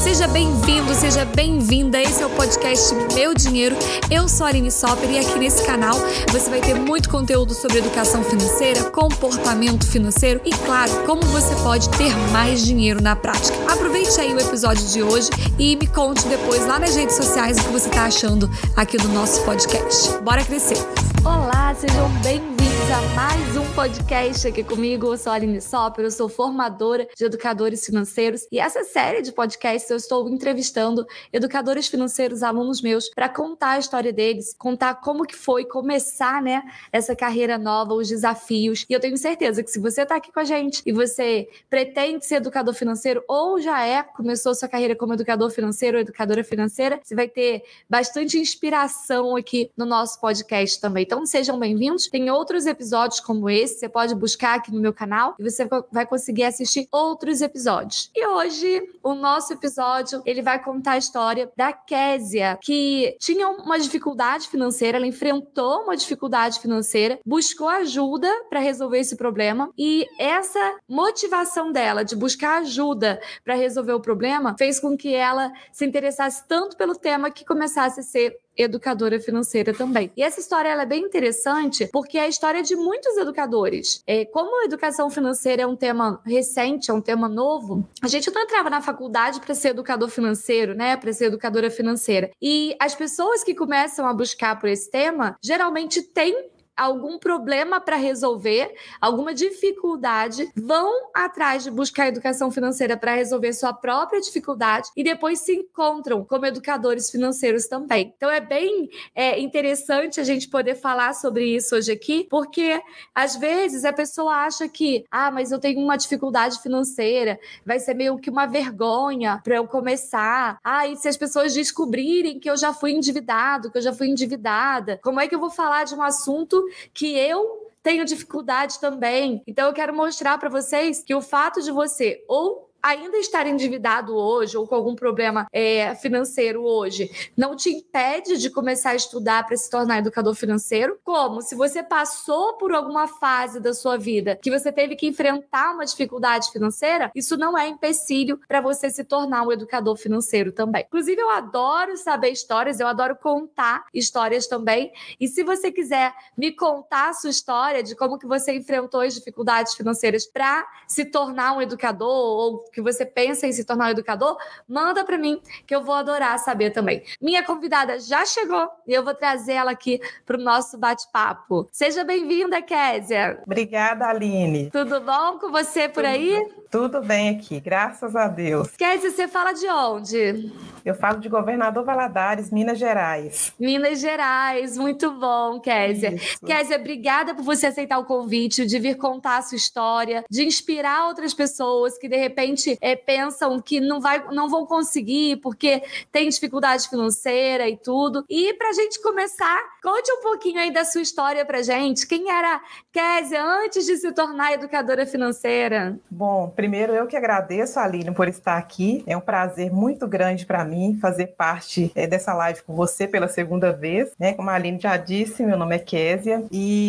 Seja bem-vindo, seja bem-vinda. Esse é o podcast Meu Dinheiro. Eu sou a Aline Sopper e aqui nesse canal você vai ter muito conteúdo sobre educação financeira, comportamento financeiro e, claro, como você pode ter mais dinheiro na prática. Aproveite aí o episódio de hoje e me conte depois lá nas redes sociais o que você está achando aqui do nosso podcast. Bora crescer! Olá, sejam bem-vindos a mais um podcast aqui comigo. Eu sou a Aline Sopper, eu sou formadora de educadores financeiros e essa série de podcasts eu estou entrevistando educadores financeiros, alunos meus, para contar a história deles, contar como que foi começar, essa carreira nova, os desafios. E eu tenho certeza que se você está aqui com a gente e você pretende ser educador financeiro ou já começou sua carreira como educador financeiro ou educadora financeira, você vai ter bastante inspiração aqui no nosso podcast também. Então sejam bem-vindos. Tem outros episódios como esse, você pode buscar aqui no meu canal e você vai conseguir assistir outros episódios. E hoje, o nosso episódio, ele vai contar a história da Késia, que tinha uma dificuldade financeira, ela enfrentou uma dificuldade financeira, buscou ajuda para resolver esse problema e essa motivação dela de buscar ajuda para resolver o problema fez com que ela se interessasse tanto pelo tema que começasse a ser educadora financeira também. E essa história ela é bem interessante porque é a história de muitos educadores. Como a educação financeira é um tema recente, é um tema novo, a gente não entrava na faculdade para ser educador financeiro, para ser educadora financeira. E as pessoas que começam a buscar por esse tema, geralmente têm algum problema para resolver, alguma dificuldade, vão atrás de buscar educação financeira para resolver sua própria dificuldade e depois se encontram como educadores financeiros também. Então é bem interessante a gente poder falar sobre isso hoje aqui, porque às vezes a pessoa acha que, mas eu tenho uma dificuldade financeira, vai ser meio que uma vergonha para eu começar. E se as pessoas descobrirem que eu já fui endividado, que eu já fui endividada, como é que eu vou falar de um assunto que eu tenho dificuldade também? Então eu quero mostrar para vocês que o fato de você ou ainda estar endividado hoje ou com algum problema financeiro hoje não te impede de começar a estudar para se tornar educador financeiro, como se você passou por alguma fase da sua vida que você teve que enfrentar uma dificuldade financeira, isso não é empecilho para você se tornar um educador financeiro também. Inclusive eu adoro saber histórias, eu adoro contar histórias também, e se você quiser me contar a sua história de como que você enfrentou as dificuldades financeiras para se tornar um educador ou que você pensa em se tornar um educador, manda para mim, que eu vou adorar saber também. Minha convidada já chegou e eu vou trazer ela aqui para o nosso bate-papo. Seja bem-vinda, Késia. Obrigada, Aline. Tudo bom com você por aí? Tudo bem aqui, graças a Deus. Késia, você fala de onde? Eu falo de Governador Valadares, Minas Gerais. Minas Gerais, muito bom, Késia. Isso. Késia, obrigada por você aceitar o convite, de vir contar a sua história, de inspirar outras pessoas que, de repente, pensam que não vão conseguir porque tem dificuldade financeira e tudo. E pra gente começar, conte um pouquinho aí da sua história pra gente. Quem era Késia antes de se tornar educadora financeira? Bom, primeiro eu que agradeço, Aline, por estar aqui. É um prazer muito grande para mim fazer parte dessa live com você pela segunda vez. Como a Aline já disse, meu nome é Késia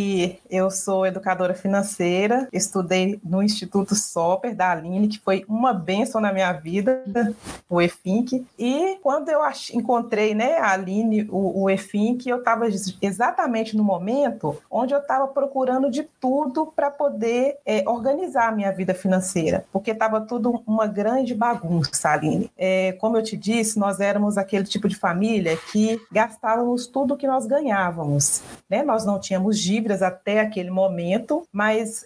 e eu sou educadora financeira. Estudei no Instituto Sopper da Aline, que foi uma bênção na minha vida, o EFINC. E quando eu encontrei, a Aline, o EFINC, eu estava exatamente no momento onde eu estava procurando de tudo para poder organizar a minha vida financeira, porque estava tudo uma grande bagunça, Aline. Como eu te disse, nós éramos aquele tipo de família que gastávamos tudo que nós ganhávamos, Nós não tínhamos dívidas até aquele momento, mas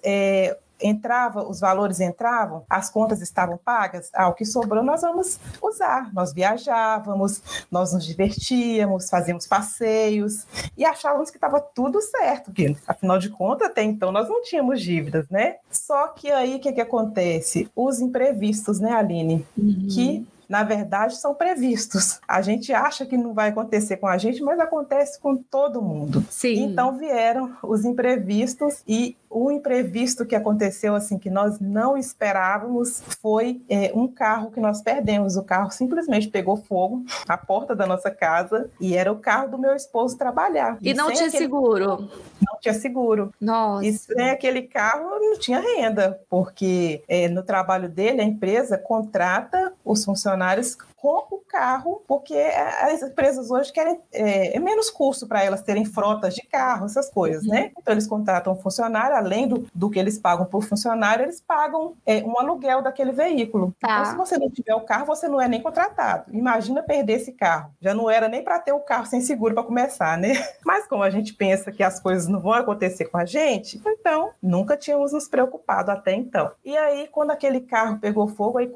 os valores entravam, as contas estavam pagas, o que sobrou nós vamos usar. Nós viajávamos, nós nos divertíamos, fazíamos passeios e achávamos que estava tudo certo, porque afinal de contas até então nós não tínhamos dívidas, Só que aí o que acontece? Os imprevistos, Aline? Que na verdade, são previstos. A gente acha que não vai acontecer com a gente, mas acontece com todo mundo. Sim. Então vieram os imprevistos e o imprevisto que aconteceu, assim, que nós não esperávamos, foi um carro que nós perdemos. O carro simplesmente pegou fogo à porta da nossa casa e era o carro do meu esposo trabalhar. E não tinha seguro? Não tinha seguro. Nossa. E sem aquele carro não tinha renda, porque no trabalho dele, a empresa contrata os funcionários com o carro, porque as empresas hoje querem menos custo para elas terem frotas de carro, essas coisas, né? Então, eles contratam um funcionário, além do que eles pagam por funcionário, eles pagam um aluguel daquele veículo. Tá. Então, se você não tiver o carro, você não é nem contratado. Imagina perder esse carro. Já não era nem para ter o carro sem seguro para começar, né? Mas como a gente pensa que as coisas não vão acontecer com a gente, então, nunca tínhamos nos preocupado até então. E aí, quando aquele carro pegou fogo, aí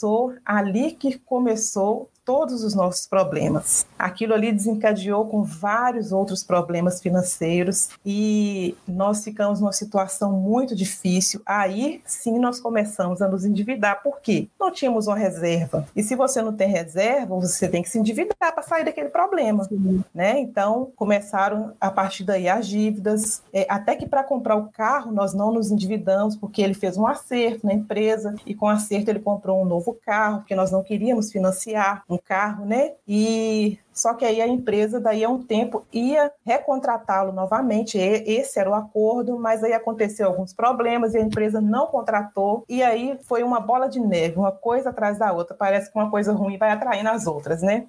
ali que começou todos os nossos problemas. Aquilo ali desencadeou com vários outros problemas financeiros e nós ficamos numa situação muito difícil. Aí, sim, nós começamos a nos endividar. Por quê? Não tínhamos uma reserva. E se você não tem reserva, você tem que se endividar para sair daquele problema, né? Então, começaram a partir daí as dívidas. Até que para comprar o carro, nós não nos endividamos, porque ele fez um acerto na empresa e com o acerto ele comprou um novo carro, porque nós não queríamos financiar um carro, né? E só que aí a empresa, daí a um tempo, ia recontratá-lo novamente. Esse era o acordo, mas aí aconteceu alguns problemas e a empresa não contratou. E aí foi uma bola de neve, uma coisa atrás da outra. Parece que uma coisa ruim vai atraindo as outras, né?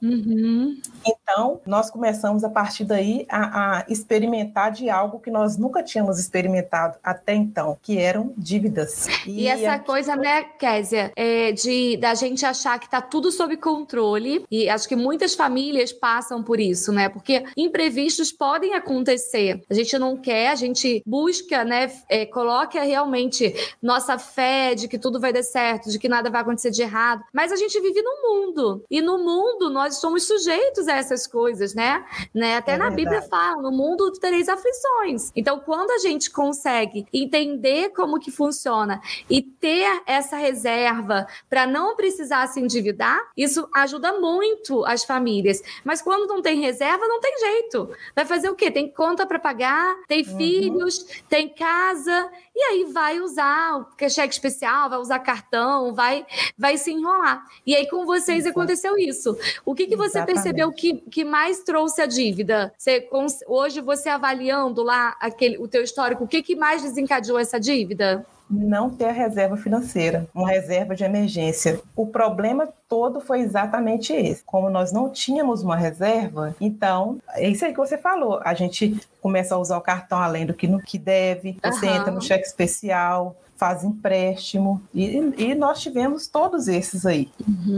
Então, nós começamos a partir daí a experimentar de algo que nós nunca tínhamos experimentado até então, que eram dívidas. E essa coisa, né, Kézia, da gente achar que está tudo sob controle, e acho que muitas famílias passam por isso, né? Porque imprevistos podem acontecer. A gente não quer, a gente busca, né? Coloca realmente nossa fé de que tudo vai dar certo, de que nada vai acontecer de errado. Mas a gente vive num mundo. E no mundo nós somos sujeitos a essas coisas, né? Até na Bíblia fala, no mundo tereis aflições. Então, quando a gente consegue entender como que funciona e ter essa reserva para não precisar se endividar, isso ajuda muito as famílias. Mas quando não tem reserva, não tem jeito. Vai fazer o quê? Tem conta para pagar, tem filhos, tem casa, e aí vai usar o cheque especial, vai usar cartão, vai se enrolar. E aí com vocês aconteceu isso. O que você percebeu que mais trouxe a dívida? Hoje você avaliando lá o teu histórico, o que mais desencadeou essa dívida? Não ter a reserva financeira, uma reserva de emergência. O problema todo foi exatamente esse. Como nós não tínhamos uma reserva, então, é isso aí que você falou. A gente começa a usar o cartão além do que deve, você entra no cheque especial, faz empréstimo, e nós tivemos todos esses aí.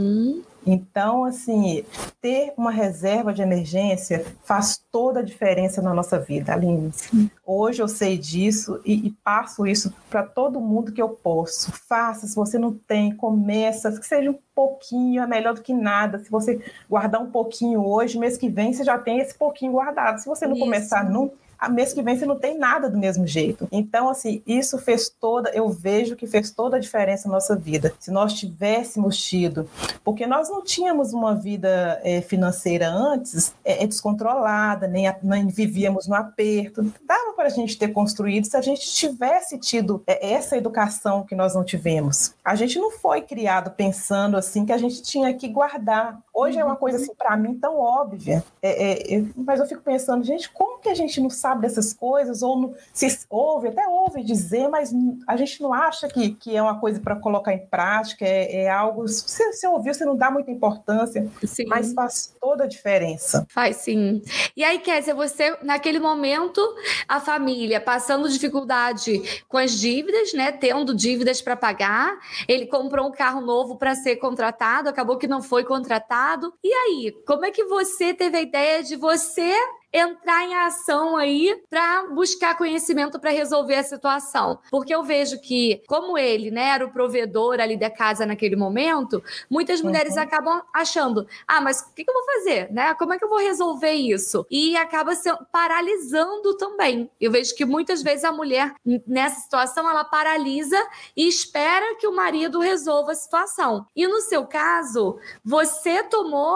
Então, assim, ter uma reserva de emergência faz toda a diferença na nossa vida, Aline. Hoje eu sei disso e passo isso para todo mundo que eu posso. Faça, se você não tem, começa, que seja um pouquinho, é melhor do que nada. Se você guardar um pouquinho hoje, mês que vem você já tem esse pouquinho guardado. Se você não começar nunca, mês que vem você não tem nada do mesmo jeito. Então, assim, isso eu vejo que fez toda a diferença na nossa vida. Se nós tivéssemos tido, porque nós não tínhamos uma vida financeira antes descontrolada, nem vivíamos no aperto. Dava para a gente ter construído se a gente tivesse tido essa educação que nós não tivemos. A gente não foi criado pensando assim que a gente tinha que guardar. Hoje é uma coisa assim, para mim, tão óbvia. Mas eu fico pensando, gente, como que a gente não sabe dessas coisas, ou se ouve dizer, mas a gente não acha que é uma coisa para colocar em prática, é algo, se você ouviu, você não dá muita importância, sim, mas faz toda a diferença. Faz sim. E aí, Kézia, você, naquele momento, a família passando dificuldade com as dívidas, né, tendo dívidas para pagar, ele comprou um carro novo para ser contratado, acabou que não foi contratado, e aí, como é que você teve a ideia de você entrar em ação aí para buscar conhecimento para resolver a situação? Porque eu vejo que, como ele, né, era o provedor ali da casa naquele momento, muitas mulheres acabam achando, mas o que eu vou fazer, né? Como é que eu vou resolver isso? E acaba se paralisando também. Eu vejo que muitas vezes a mulher, nessa situação, ela paralisa e espera que o marido resolva a situação. E no seu caso, você tomou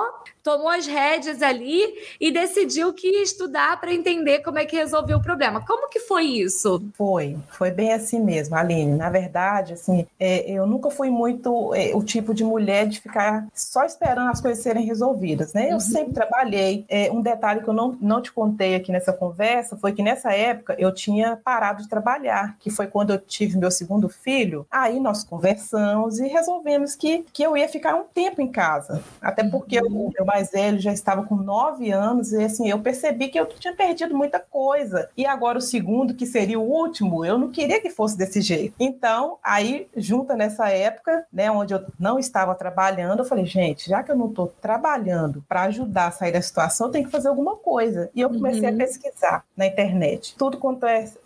tomou as rédeas ali e decidiu que ia estudar para entender como é que resolveu o problema. Como que foi isso? Foi bem assim mesmo, Aline. Na verdade, assim, eu nunca fui muito o tipo de mulher de ficar só esperando as coisas serem resolvidas, né? Eu sempre trabalhei. Um detalhe que eu não te contei aqui nessa conversa foi que nessa época eu tinha parado de trabalhar, que foi quando eu tive meu segundo filho. Aí nós conversamos e resolvemos que eu ia ficar um tempo em casa. Até porque o meu mais velho já estava com 9 anos e assim, eu percebi que eu tinha perdido muita coisa. E agora o segundo, que seria o último, eu não queria que fosse desse jeito. Então, aí, junta nessa época, né, onde eu não estava trabalhando, eu falei, gente, já que eu não estou trabalhando para ajudar a sair da situação, eu tenho que fazer alguma coisa. E eu comecei a pesquisar na internet. Tudo quanto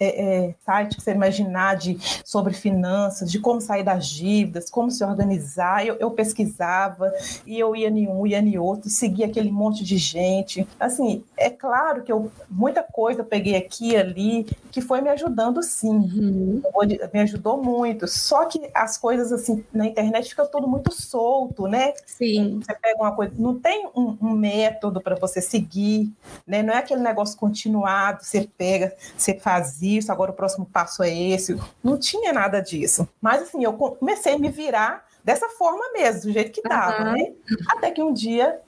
é site que você imaginar sobre finanças, de como sair das dívidas, como se organizar, eu pesquisava e eu ia em um, ia em outro, seguia aquele monte de gente. Assim, é claro que muita coisa eu peguei aqui e ali, que foi me ajudando sim. Me ajudou muito. Só que as coisas assim na internet ficam tudo muito solto, né? Sim. Você pega uma coisa, não tem um método para você seguir, né? Não é aquele negócio continuado, você pega, você faz isso, agora o próximo passo é esse. Não tinha nada disso. Mas assim, eu comecei a me virar dessa forma mesmo, do jeito que dava, né? Até que um dia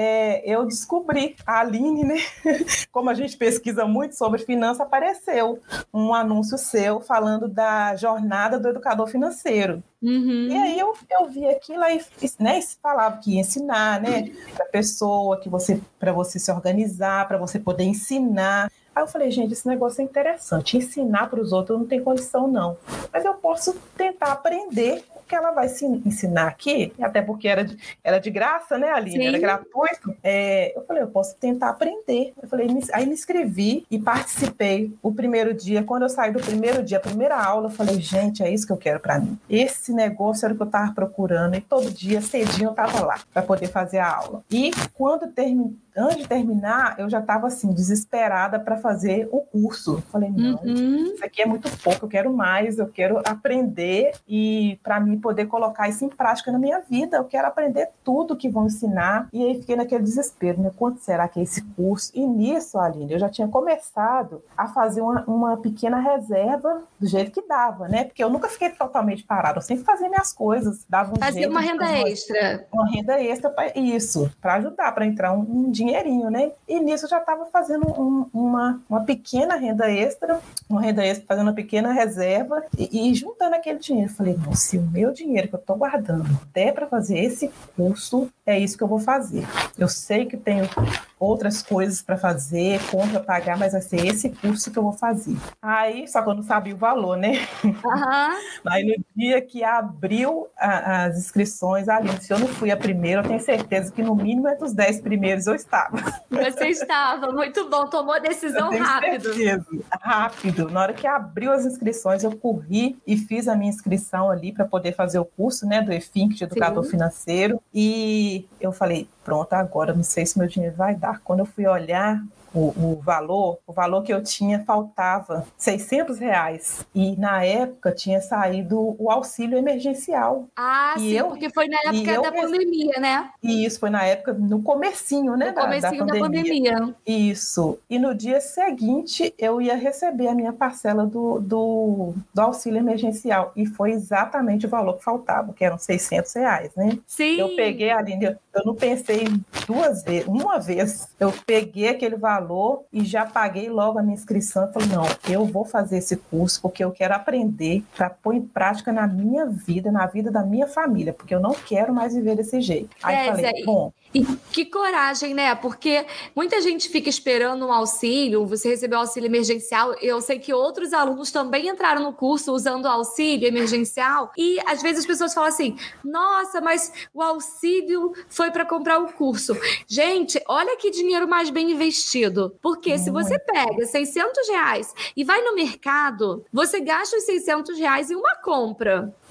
eu descobri, a Aline, né? Como a gente pesquisa muito sobre finanças, apareceu um anúncio seu falando da jornada do educador financeiro. E aí eu vi aquilo aí, né, falava que ia ensinar, né, para a pessoa, para você se organizar, para você poder ensinar. Aí eu falei, gente, esse negócio é interessante, ensinar para os outros não tem condição não, mas eu posso tentar aprender o que ela vai ensinar aqui, até porque era de graça, né, Aline? Sim. Era gratuito. Eu falei, eu posso tentar aprender. Eu falei, aí me inscrevi e participei. O primeiro dia, quando eu saí do primeiro dia, a primeira aula, eu falei, gente, é isso que eu quero para mim. Esse negócio era o que eu estava procurando e todo dia, cedinho, eu estava lá para poder fazer a aula. E quando antes de terminar, eu já estava assim, desesperada para fazer o curso. Falei, não, isso aqui é muito pouco, eu quero mais, eu quero aprender e para mim poder colocar isso em prática na minha vida, eu quero aprender tudo que vão ensinar. E aí fiquei naquele desespero, né? Quanto será que é esse curso? E nisso, Aline, eu já tinha começado a fazer uma pequena reserva do jeito que dava, né? Porque eu nunca fiquei totalmente parada, eu sempre fazia minhas coisas, dava um jeito. Uma renda extra. Uma renda extra para isso, para ajudar, para entrar um dinheirinho, né? E nisso eu já estava fazendo uma pequena renda extra, fazendo uma pequena reserva e juntando aquele dinheiro. Eu falei, não, se o meu dinheiro que eu estou guardando der para fazer esse curso, é isso que eu vou fazer. Eu sei que tenho outras coisas para fazer, conta pagar, mas vai ser esse curso que eu vou fazer. Aí, só que eu não sabia o valor, né? Aí no dia que abriu as inscrições, Aline, se eu não fui a primeira, eu tenho certeza que no mínimo entre os 10 primeiros eu estava. Você estava, muito bom, tomou a decisão rápido. Rápido. Na hora que abriu as inscrições, eu corri e fiz a minha inscrição ali para poder fazer o curso, né, do EFINC, de educador financeiro. E eu falei, pronto, agora não sei se meu dinheiro vai dar. Quando eu fui olhar o valor que eu tinha, faltava R$600. E na época tinha saído o auxílio emergencial. Porque foi na época da pandemia, né? E isso foi na época, no comecinho, né? Da pandemia. Isso. E no dia seguinte, eu ia receber a minha parcela do auxílio emergencial. E foi exatamente o valor que faltava, que eram R$600, né? Sim. Eu peguei, Aline, eu não pensei uma vez. Eu peguei aquele valor e já paguei logo a minha inscrição. Eu falei, não, eu vou fazer esse curso porque eu quero aprender para pôr em prática na minha vida, na vida da minha família, porque eu não quero mais viver desse jeito. Aí falei, bom... E que coragem, né? Porque muita gente fica esperando um auxílio, você recebeu auxílio emergencial. Eu sei que outros alunos também entraram no curso usando o auxílio emergencial e às vezes as pessoas falam assim, nossa, mas o auxílio foi para comprar o curso. Gente, olha que dinheiro mais bem investido. Porque se você pega R$600 e vai no mercado, você gasta os R$600 em uma compra.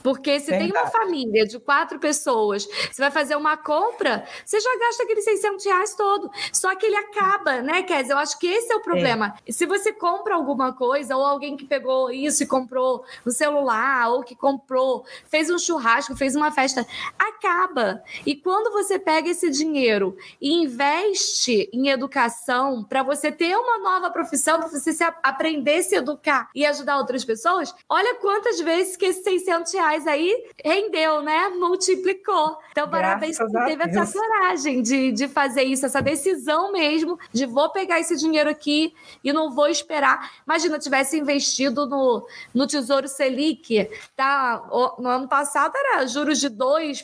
Porque se tem uma família de 4 pessoas, você vai fazer uma compra, você já gasta aqueles R$600 todo. Só que ele acaba, né, Kézia? Eu acho que esse é o problema. Se você compra alguma coisa, ou alguém que pegou isso e comprou no celular, ou que comprou, fez um churrasco, fez uma festa, acaba. E quando você pega esse dinheiro e investe em educação para você ter uma nova profissão, para você aprender a se educar e ajudar outras pessoas, olha quantas vezes que esses R$600 aí rendeu, né? Multiplicou. Então, parabéns por teve essa coragem de fazer isso, essa decisão mesmo de vou pegar esse dinheiro aqui e não vou esperar. Imagina, eu tivesse investido no Tesouro Selic, tá? No ano passado era juros de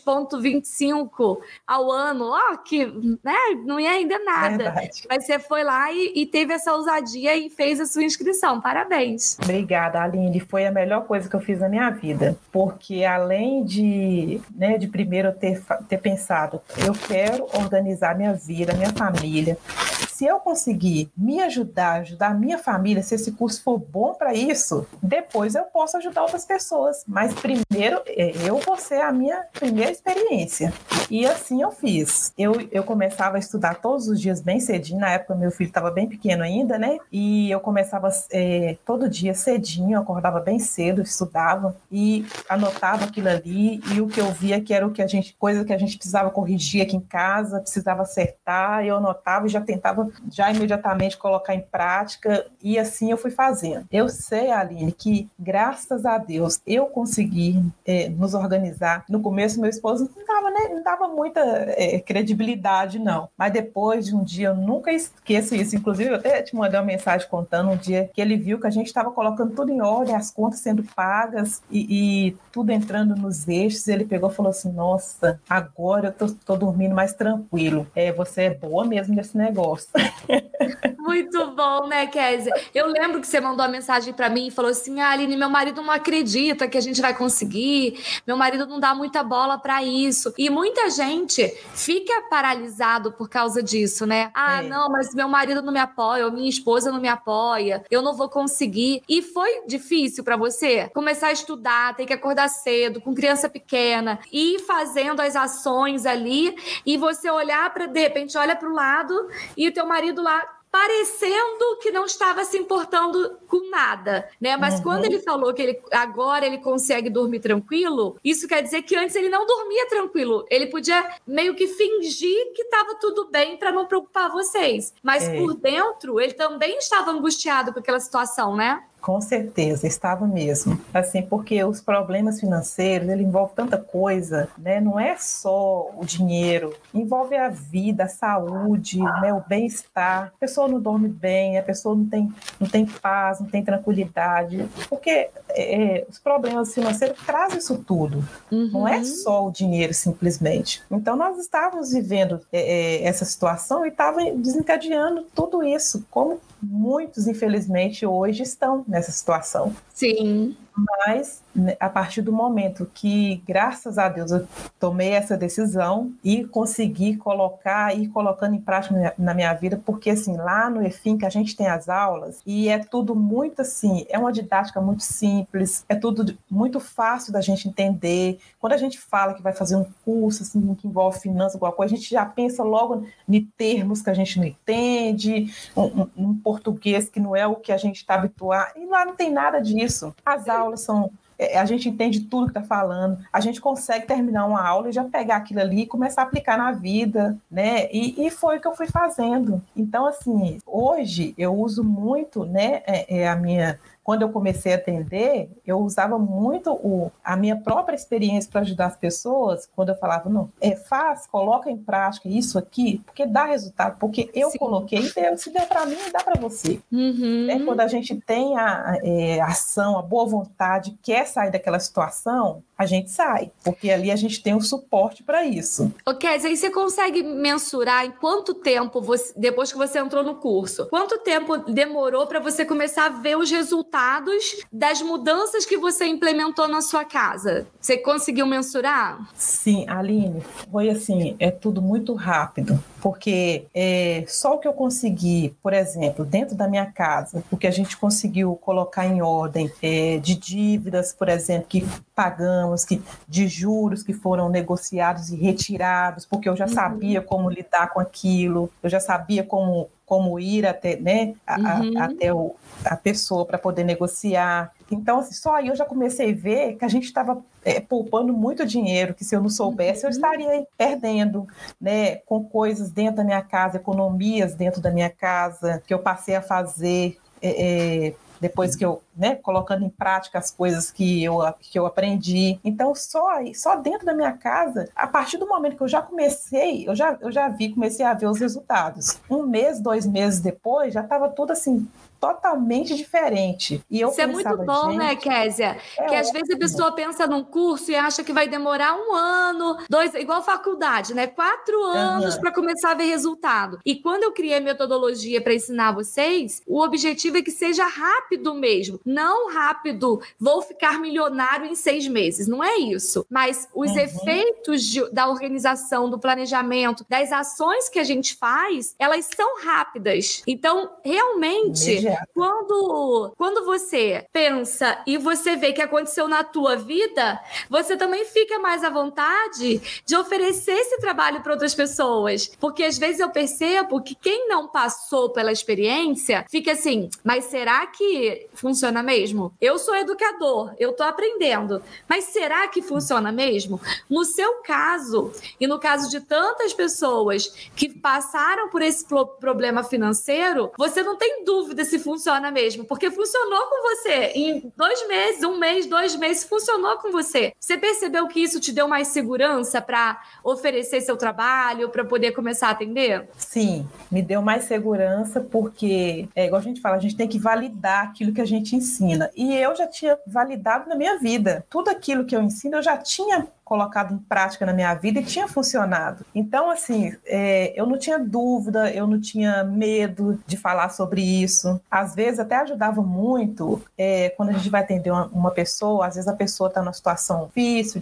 2,25 ao ano, que né? Não ia ainda nada. Verdade. Mas você foi lá e teve essa ousadia e fez a sua inscrição. Parabéns. Obrigada, Aline. Foi a melhor coisa que eu fiz na minha vida, porque além de primeiro ter pensado, eu quero organizar minha vida, minha família. Se eu conseguir me ajudar a minha família, se esse curso for bom para isso, depois eu posso ajudar outras pessoas. Mas primeiro, eu vou ser a minha primeira experiência. E assim eu fiz. Eu começava a estudar todos os dias bem cedinho. Na época, meu filho estava bem pequeno ainda, né? E eu começava todo dia cedinho, eu acordava bem cedo, estudava e anotava aquilo ali. E o que eu via que era coisa que a gente precisava corrigir aqui em casa, precisava acertar. Eu anotava e já tentava imediatamente colocar em prática, e assim eu fui fazendo. Eu sei, Aline, que graças a Deus eu consegui nos organizar. No começo meu esposo não dava muita credibilidade, não. Mas depois de um dia, eu nunca esqueço isso. Inclusive, eu até te mandei uma mensagem contando um dia que ele viu que a gente estava colocando tudo em ordem, as contas sendo pagas e tudo entrando nos eixos. Ele pegou e falou assim, nossa, agora eu tô dormindo mais tranquilo. Você é boa mesmo nesse negócio. Muito bom, né, Kézia? Eu lembro que você mandou uma mensagem para mim e falou assim, Aline, meu marido não acredita que a gente vai conseguir, meu marido não dá muita bola para isso. E muita gente fica paralisado por causa disso, né? Não, mas meu marido não me apoia, ou minha esposa não me apoia, eu não vou conseguir. E foi difícil para você começar a estudar, ter que acordar cedo, com criança pequena, ir fazendo as ações ali, e você olhar de repente, olha para o lado e o teu marido lá parecendo que não estava se importando com nada, né? Mas quando ele falou que agora ele consegue dormir tranquilo, isso quer dizer que antes ele não dormia tranquilo. Ele podia meio que fingir que estava tudo bem para não preocupar vocês. Mas por dentro, ele também estava angustiado com aquela situação, né? Com certeza, estava mesmo. Assim, porque os problemas financeiros, ele envolve tanta coisa, né? Não é só o dinheiro, envolve a vida, a saúde, né? O bem-estar. A pessoa não dorme bem, a pessoa não tem paz, não tem tranquilidade, porque os problemas financeiros trazem isso tudo. Não é só o dinheiro, simplesmente. Então, nós estávamos vivendo essa situação e estava desencadeando tudo isso, como muitos, infelizmente, hoje estão nessa situação. Sim. Mas, a partir do momento que, graças a Deus, eu tomei essa decisão e consegui ir colocando em prática na minha vida, porque, assim, lá no EFIM, que a gente tem as aulas, e é tudo muito, assim, é uma didática muito simples, é tudo muito fácil da gente entender. Quando a gente fala que vai fazer um curso, assim, que envolve finanças, alguma coisa, a gente já pensa logo em termos que a gente não entende, um português que não é o que a gente está habituado, e lá não tem nada disso. As aulas a gente entende tudo que está falando, a gente consegue terminar uma aula e já pegar aquilo ali e começar a aplicar na vida, né? E foi o que eu fui fazendo. Então, assim, hoje eu uso muito, né, quando eu comecei a atender, eu usava muito a minha própria experiência para ajudar as pessoas, quando eu falava, não, coloca em prática isso aqui, porque dá resultado, porque eu coloquei, se deu para mim, dá para você. Quando a gente tem a ação, a boa vontade, quer sair daquela situação, a gente sai, porque ali a gente tem um suporte para isso. Kézia, aí você consegue mensurar em quanto tempo, depois que você entrou no curso, quanto tempo demorou para você começar a ver os resultados das mudanças que você implementou na sua casa? Você conseguiu mensurar? Sim, Aline, foi assim, é tudo muito rápido. porque só o que eu consegui, por exemplo, dentro da minha casa, o que a gente conseguiu colocar em ordem de dívidas, por exemplo, que pagamos, de juros que foram negociados e retirados, porque eu já sabia como lidar com aquilo, eu já sabia como ir até, né, até a pessoa para poder negociar. Então, assim, só aí eu já comecei a ver que a gente estava poupando muito dinheiro, que se eu não soubesse, eu estaria perdendo, né, com coisas dentro da minha casa, economias dentro da minha casa, que eu passei a fazer depois que eu, né, colocando em prática as coisas que eu aprendi. Então, só dentro da minha casa, a partir do momento que eu já comecei, comecei a ver os resultados. 1 mês, 2 meses depois, já estava tudo assim, totalmente diferente. E eu Isso pensava, é muito bom, né, Kézia? Que às vezes a pessoa pensa num curso e acha que vai demorar 1 ano, 2, igual faculdade, né? 4 anos para começar a ver resultado. E quando eu criei a metodologia para ensinar vocês, o objetivo é que seja rápido mesmo. Não rápido, vou ficar milionário em 6 meses. Não é isso. Mas os efeitos da organização, do planejamento, das ações que a gente faz, elas são rápidas. Então, realmente, quando você pensa e você vê que aconteceu na tua vida, você também fica mais à vontade de oferecer esse trabalho para outras pessoas. Porque às vezes eu percebo que quem não passou pela experiência fica assim, mas será que funciona mesmo? Eu sou educador, eu tô aprendendo, mas será que funciona mesmo? No seu caso, e no caso de tantas pessoas que passaram por esse problema financeiro, você não tem dúvida se funciona mesmo, porque funcionou com você. Em 2 meses, 1 mês, 2 meses, funcionou com você. Você percebeu que isso te deu mais segurança para oferecer seu trabalho, para poder começar a atender? Sim, me deu mais segurança, porque, igual a gente fala, a gente tem que validar aquilo que a gente ensina. E eu já tinha validado na minha vida. Tudo aquilo que eu ensino, eu já tinha colocado em prática na minha vida e tinha funcionado. Então, assim, eu não tinha dúvida, eu não tinha medo de falar sobre isso. Às vezes até ajudava muito quando a gente vai atender uma pessoa, às vezes a pessoa está numa situação difícil,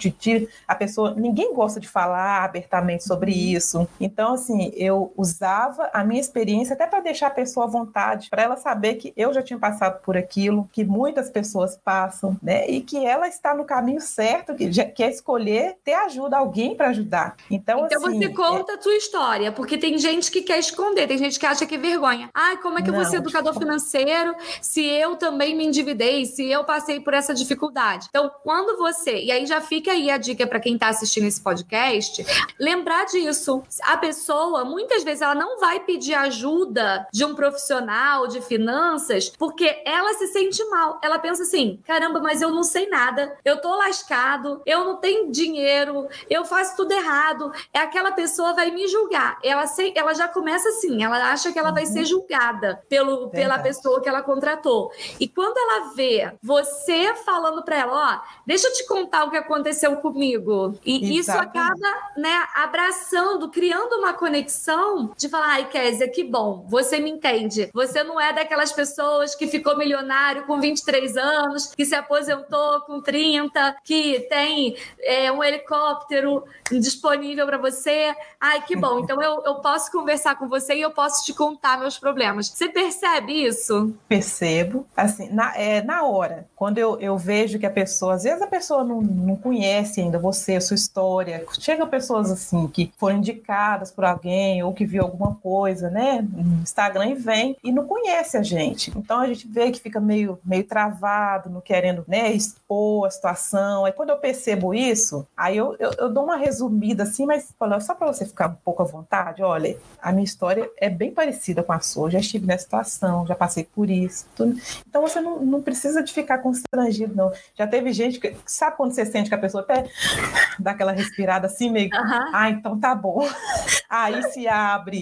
ninguém gosta de falar abertamente sobre isso. Então, assim, eu usava a minha experiência até para deixar a pessoa à vontade, para ela saber que eu já tinha passado por aquilo, que muitas pessoas passam, né? E que ela está no caminho certo, que é escolher ter ajuda, alguém para ajudar. Então assim, você conta a tua história, porque tem gente que quer esconder, tem gente que acha que é vergonha. Ai, como é que eu vou ser educador financeiro se eu também me endividei, se eu passei por essa dificuldade? Então, quando você... E aí já fica aí a dica para quem está assistindo esse podcast, lembrar disso. A pessoa, muitas vezes, ela não vai pedir ajuda de um profissional de finanças porque ela se sente mal. Ela pensa assim, caramba, mas eu não sei nada, eu tô lascado, eu não tenho dinheiro, eu faço tudo errado. Aquela pessoa vai me julgar. Ela já começa assim, ela acha que ela vai ser julgada pela pessoa que ela contratou. E quando ela vê você falando para ela, deixa eu te contar o que aconteceu comigo. E isso acaba, né, abraçando, criando uma conexão de falar, ai, Kézia, que bom, você me entende. Você não é daquelas pessoas que ficou milionário com 23 anos, que se aposentou com 30, que tem um helicóptero disponível para você. Ai, que bom. Então eu posso conversar com você e eu posso te contar meus problemas. Você percebe isso? Percebo. Assim, na hora, quando eu vejo que a pessoa, às vezes a pessoa não conhece ainda você, a sua história. Chegam pessoas assim que foram indicadas por alguém ou que viu alguma coisa, né, no Instagram e vem e não conhece a gente. Então a gente vê que fica meio travado, não querendo, né, expor a situação. Aí quando eu percebo isso, aí eu dou uma resumida assim, mas só para você ficar um pouco à vontade, olha, a minha história é bem parecida com a sua, eu já estive nessa situação, já passei por isso. Tudo. Então você não precisa de ficar constrangido, não. Já teve gente que, sabe quando você sente que a pessoa até dá aquela respirada assim, meio, então tá bom. Aí se abre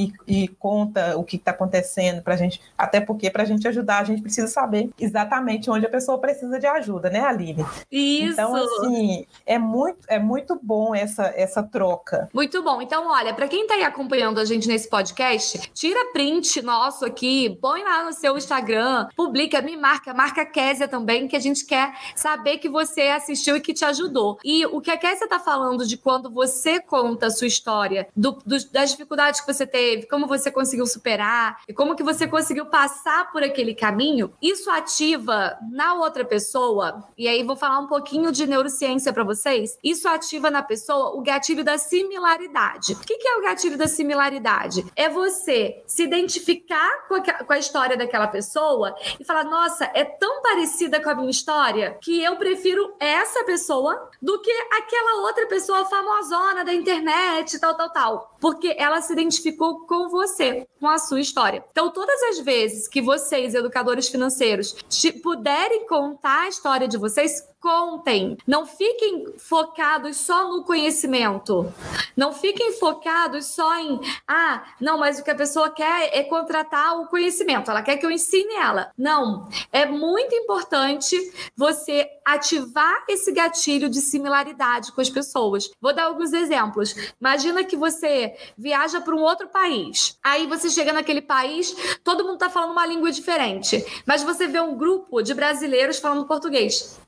e conta o que está acontecendo pra gente, até porque pra gente ajudar, a gente precisa saber exatamente onde a pessoa precisa de ajuda, né, Aline? Isso! Então, assim, é muito bom essa troca. Muito bom. Então, olha, para quem está aí acompanhando a gente nesse podcast, tira print nosso aqui, põe lá no seu Instagram, publica, me marca a Kézia também, que a gente quer saber que você assistiu e que te ajudou. E o que a Kézia está falando de quando você conta a sua história, das dificuldades que você teve, como você conseguiu superar e como que você conseguiu passar por aquele caminho, isso ativa na outra pessoa, e aí vou falar um pouquinho de neurociência para vocês, isso ativa na pessoa o gatilho da similaridade. O que é o gatilho da similaridade? É você se identificar com a história daquela pessoa e falar, nossa, é tão parecida com a minha história que eu prefiro essa pessoa do que aquela outra pessoa famosona da internet, tal. Porque ela se identificou com você, com a sua história. Então, todas as vezes que vocês, educadores financeiros, puderem contar a história de vocês, contem. Não fiquem focados só no conhecimento. Não fiquem focados só em, não, mas o que a pessoa quer é contratar o conhecimento. Ela quer que eu ensine ela. Não. É muito importante você ativar esse gatilho de similaridade com as pessoas. Vou dar alguns exemplos. Imagina que você viaja para um outro país. Aí você chega naquele país, todo mundo está falando uma língua diferente. Mas você vê um grupo de brasileiros falando português.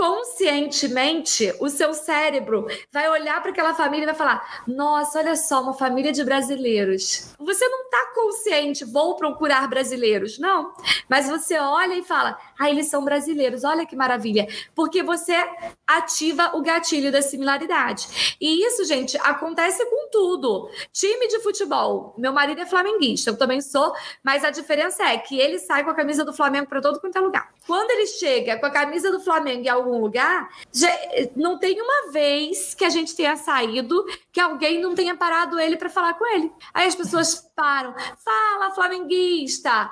Inconscientemente, o seu cérebro vai olhar para aquela família e vai falar, nossa, olha só, uma família de brasileiros. Você não está consciente, vou procurar brasileiros. Não. Mas você olha e fala, eles são brasileiros, olha que maravilha. Porque você ativa o gatilho da similaridade. E isso, gente, acontece com tudo. Time de futebol. Meu marido é flamenguista, eu também sou, mas a diferença é que ele sai com a camisa do Flamengo para todo quanto é lugar. Quando ele chega com a camisa do Flamengo em algum lugar, não tem uma vez que a gente tenha saído que alguém não tenha parado ele para falar com ele. Aí as pessoas param, fala flamenguista,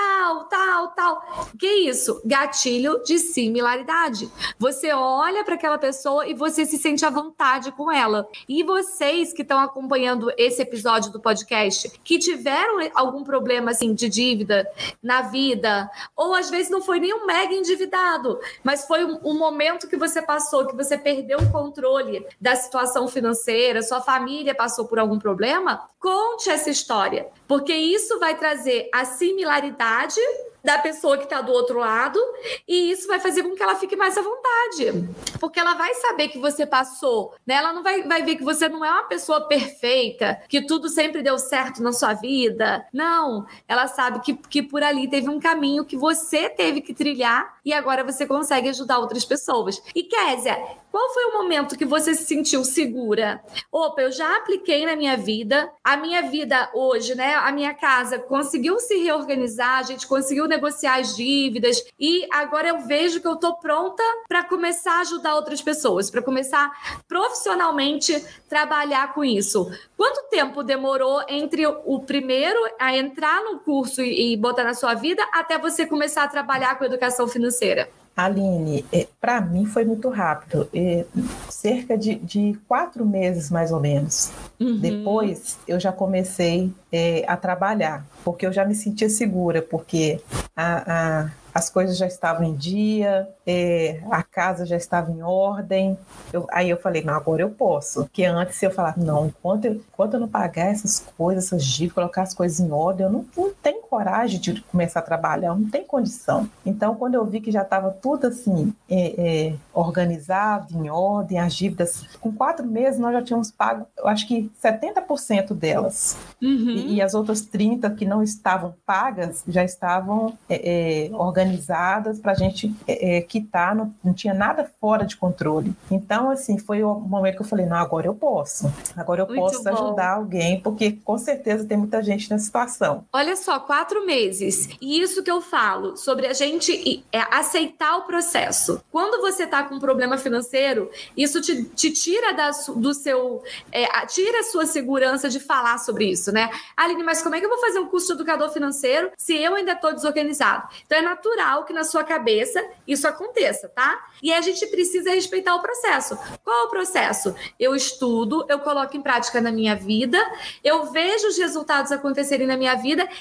tal. Que isso? Gatilho de similaridade. Você olha para aquela pessoa e você se sente à vontade com ela. E vocês que estão acompanhando esse episódio do podcast, que tiveram algum problema assim de dívida na vida, ou às vezes não foi nem um mega endividado, mas foi um momento que você passou, que você perdeu o controle da situação financeira, sua família passou por algum problema, conte essa história, porque isso vai trazer a similaridade da pessoa que está do outro lado, e isso vai fazer com que ela fique mais à vontade, porque ela vai saber que você passou, né? Ela não vai ver que você não é uma pessoa perfeita, que tudo sempre deu certo na sua vida. Não, ela sabe que por ali teve um caminho que você teve que trilhar e agora você consegue ajudar outras pessoas. E Kézia, qual foi o momento que você se sentiu segura? Opa, eu já apliquei na minha vida, a minha vida hoje, né? A minha casa conseguiu se reorganizar, a gente conseguiu negociar as dívidas e agora eu vejo que eu tô pronta para começar a ajudar outras pessoas, para começar profissionalmente trabalhar com isso. Quanto tempo demorou entre o primeiro a entrar no curso e botar na sua vida até você começar a trabalhar com educação financeira? Aline, para mim foi muito rápido, cerca de 4 meses mais ou menos. Uhum. Depois eu já comecei a trabalhar, porque eu já me sentia segura, porque as coisas já estavam em dia, a casa já estava em ordem. Aí eu falei, não, agora eu posso. Porque antes eu falava, não, enquanto eu não pagar essas coisas, essas dívidas, colocar as coisas em ordem, eu não tenho coragem de começar a trabalhar, eu não tenho condição. Então, quando eu vi que já estava tudo assim, organizado, em ordem, as dívidas, com 4 meses nós já tínhamos pago, eu acho que 70% delas. Uhum. E as outras 30% que não estavam pagas, já estavam organizadas para a gente quitar, não tinha nada fora de controle. Então, assim, foi o momento que eu falei, não, agora eu posso muito ajudar alguém, porque com certeza tem muita gente nessa situação. Olha só, 4 meses. E isso que eu falo sobre a gente aceitar o processo. Quando você está com um problema financeiro, isso te tira do seu... tira a sua segurança de falar sobre isso, né? Aline, mas como é que eu vou fazer um curso de educador financeiro se eu ainda estou desorganizado? Então, é natural que na sua cabeça isso aconteça, tá? E a gente precisa respeitar o processo. Qual é o processo? Eu estudo, eu coloco em prática na minha vida, eu vejo os resultados acontecerem na minha vida e aí eu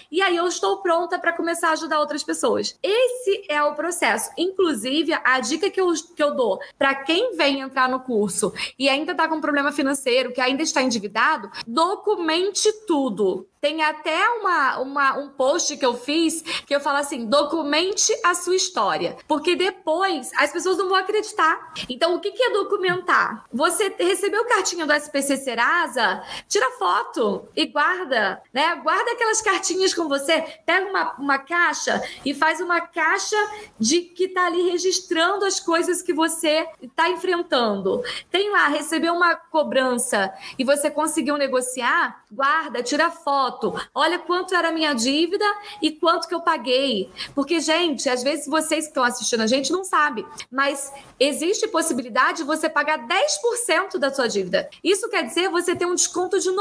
eu estou pronta para começar a ajudar outras pessoas. Esse é o processo. Inclusive, a dica que eu dou para quem vem entrar no curso e ainda está com problema financeiro, que ainda está endividado, documente tudo. Tem até um post que eu fiz que eu falo assim, documente a sua história. Porque depois as pessoas não vão acreditar. Então, o que é documentar? Você recebeu cartinha do SPC Serasa, tira foto e guarda, né? Guarda aquelas cartinhas com você, pega uma caixa e faz uma caixa de que tá ali registrando as coisas que você está enfrentando. Tem lá, recebeu uma cobrança e você conseguiu negociar, guarda, tira foto. Olha quanto era a minha dívida e quanto que eu paguei. Porque, gente, às vezes vocês que estão assistindo a gente não sabem, mas existe possibilidade de você pagar 10% da sua dívida. Isso quer dizer você ter um desconto de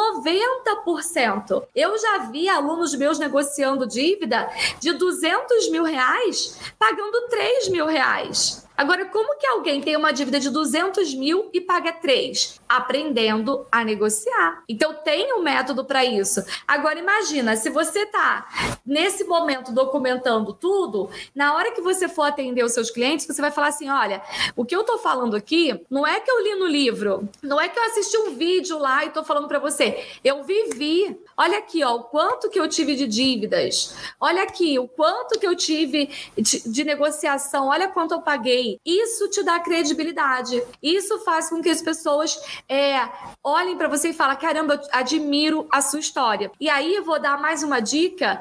90%. Eu já vi alunos meus negociando dívida de R$200 mil pagando R$3 mil. Agora, como que alguém tem uma dívida de 200 mil e paga 3? Aprendendo a negociar. Então, tem um método para isso. Agora, imagina, se você está, nesse momento, documentando tudo, na hora que você for atender os seus clientes, você vai falar assim, olha, o que eu estou falando aqui, não é que eu li no livro, não é que eu assisti um vídeo lá e estou falando para você, eu vivi. Olha aqui, ó, o quanto que eu tive de dívidas. Olha aqui, o quanto que eu tive de negociação. Olha quanto eu paguei. Isso te dá credibilidade. Isso faz com que as pessoas olhem para você e falem, caramba, eu admiro a sua história. E aí eu vou dar mais uma dica,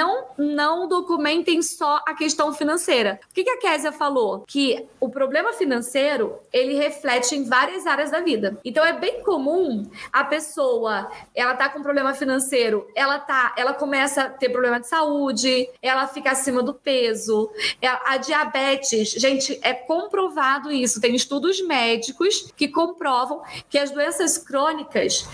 não documentem só a questão financeira. O que a Kézia falou? Que o problema financeiro, ele reflete em várias áreas da vida. Então é bem comum a pessoa, ela tá com problema financeiro, ela começa a ter problema de saúde, ela fica acima do peso, a diabetes, gente, é comprovado isso, tem estudos médicos que comprovam que as doenças crônicas,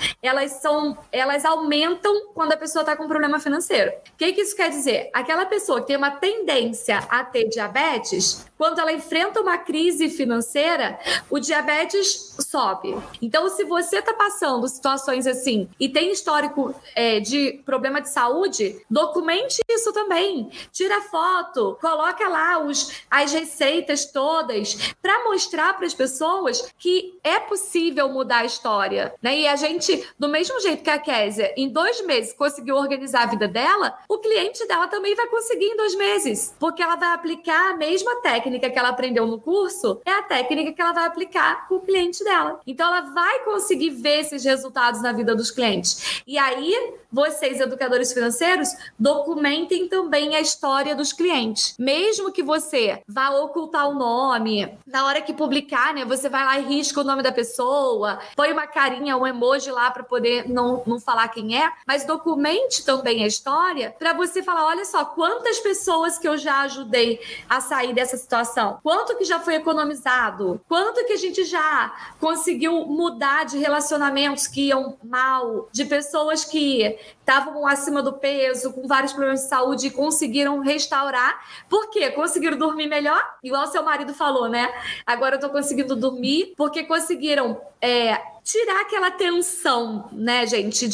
elas aumentam quando a pessoa está com problema financeiro. O que isso quer dizer? Aquela pessoa que tem uma tendência a ter diabetes, quando ela enfrenta uma crise financeira, o diabetes sobe. Então, se você está passando situações assim e tem histórico de problema de saúde, documente isso também. Tira foto, coloca lá as receitas todas para mostrar para as pessoas que é possível mudar a história, né? E a gente, do mesmo jeito que a Kézia, em 2 meses conseguiu organizar a vida dela, o cliente dela também vai conseguir em 2 meses, porque ela vai aplicar a mesma técnica que ela aprendeu no curso, é a técnica que ela vai aplicar com o cliente dela. Então, ela vai conseguir ver esses resultados na vida dos clientes. E aí, vocês, educadores financeiros, documentem também a história dos clientes. Mesmo que você vá ocultar o nome, na hora que publicar, né, você vai lá e risca o nome da pessoa, põe uma carinha, um emoji lá para poder não falar quem é, mas documente também a história para você falar, olha só, quantas pessoas que eu já ajudei a sair dessa situação, quanto que já foi economizado, quanto que a gente já conseguiu mudar de relacionamentos que iam mal, de pessoas que estavam acima do peso, com vários problemas de saúde e conseguiram restaurar. Por quê? Conseguiram dormir melhor? Igual seu marido falou, né? Agora eu tô conseguindo dormir porque conseguiram tirar aquela tensão, né, gente,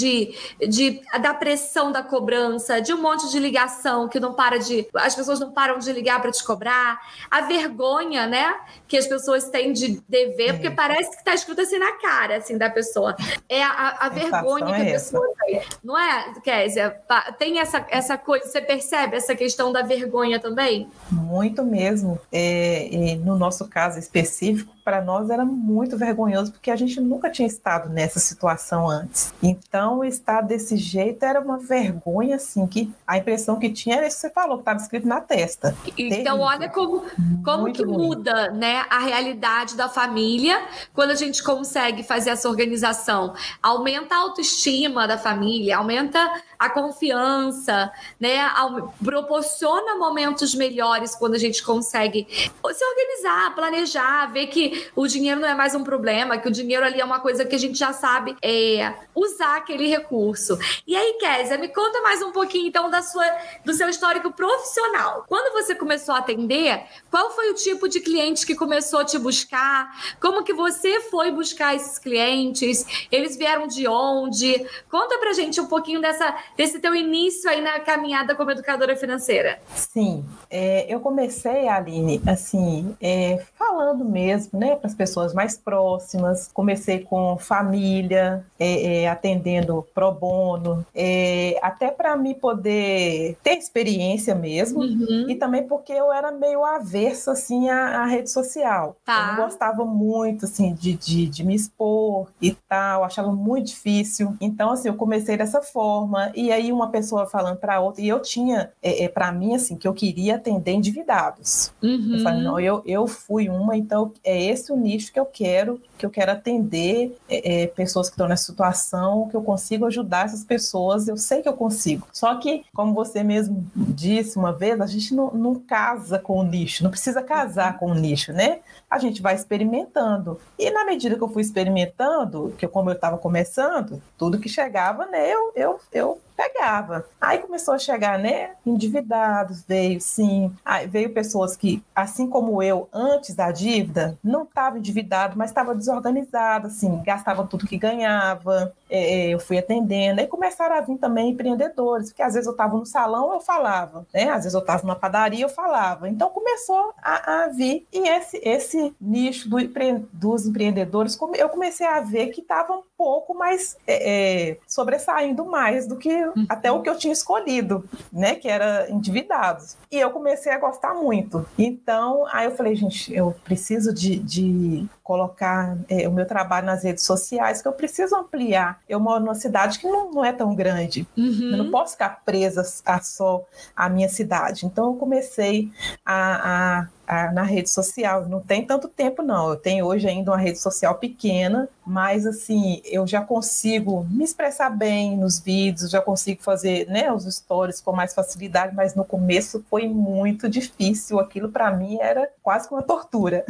da pressão da cobrança, de um monte de ligação que as pessoas não param de ligar para te cobrar, a vergonha, né, que as pessoas têm de dever, porque parece que tá escrito assim na cara, assim, da pessoa. É a vergonha que a pessoa tem. Não é, Kézia? Tem essa coisa, você percebe essa questão da vergonha também? Muito mesmo. E no nosso caso específico, para nós era muito vergonhoso, porque a gente nunca tinha estado nessa situação antes. Então, estar desse jeito era uma vergonha, assim, que a impressão que tinha era isso que você falou, que estava escrito na testa. Então, terrível. Olha como que muda, né, a realidade da família quando a gente consegue fazer essa organização. Aumenta a autoestima da família, aumenta a confiança, né, proporciona momentos melhores quando a gente consegue se organizar, planejar, ver que que o dinheiro não é mais um problema, que o dinheiro ali é uma coisa que a gente já sabe usar aquele recurso. E aí, Kézia, me conta mais um pouquinho, então, do seu histórico profissional. Quando você começou a atender, qual foi o tipo de cliente que começou a te buscar? Como que você foi buscar esses clientes? Eles vieram de onde? Conta pra gente um pouquinho desse teu início aí na caminhada como educadora financeira. Sim, eu comecei, Aline, assim, falando mesmo, né, para as pessoas mais próximas. Comecei com família, atendendo pro bono, até para me poder ter experiência mesmo, e também porque eu era meio avessa, assim, à rede social. Tá. Eu não gostava muito, assim, de me expor e tal, achava muito difícil. Então, assim, eu comecei dessa forma, e aí uma pessoa falando para outra, e eu tinha, para mim, assim, que eu queria atender endividados. Eu falei, não, eu fui uma, então é esse o nicho que eu quero atender, pessoas que estão nessa situação, que eu consigo ajudar essas pessoas, eu sei que eu consigo. Só que, como você mesmo disse uma vez, a gente não casa com o nicho, não precisa casar com o nicho, né? A gente vai experimentando. E na medida que eu fui experimentando, como eu estava começando, tudo que chegava, né, eu pegava. Aí começou a chegar, né, endividados, veio pessoas que, assim como eu, antes da dívida, não estava endividado, mas estava desorganizado, assim, gastava tudo que ganhava. Eu fui atendendo, aí começaram a vir também empreendedores, porque às vezes eu estava no salão, eu falava, né, às vezes eu estava numa padaria, eu falava. Então começou a vir, e esse nicho dos empreendedores, eu comecei a ver que estava um pouco mais sobressaindo mais do que até o que eu tinha escolhido, né, que era endividados. E eu comecei a gostar muito. Então, aí eu falei, gente, eu preciso de colocar o meu trabalho nas redes sociais, que eu preciso ampliar. Eu moro numa cidade que não é tão grande. Eu não posso ficar presa só à minha cidade. Então, eu comecei na rede social. Não tem tanto tempo, não. Eu tenho hoje ainda uma rede social pequena, mas, assim, eu já consigo me expressar bem nos vídeos, já consigo fazer, né, os stories com mais facilidade, mas no começo foi muito difícil. Aquilo, para mim, era quase que uma tortura.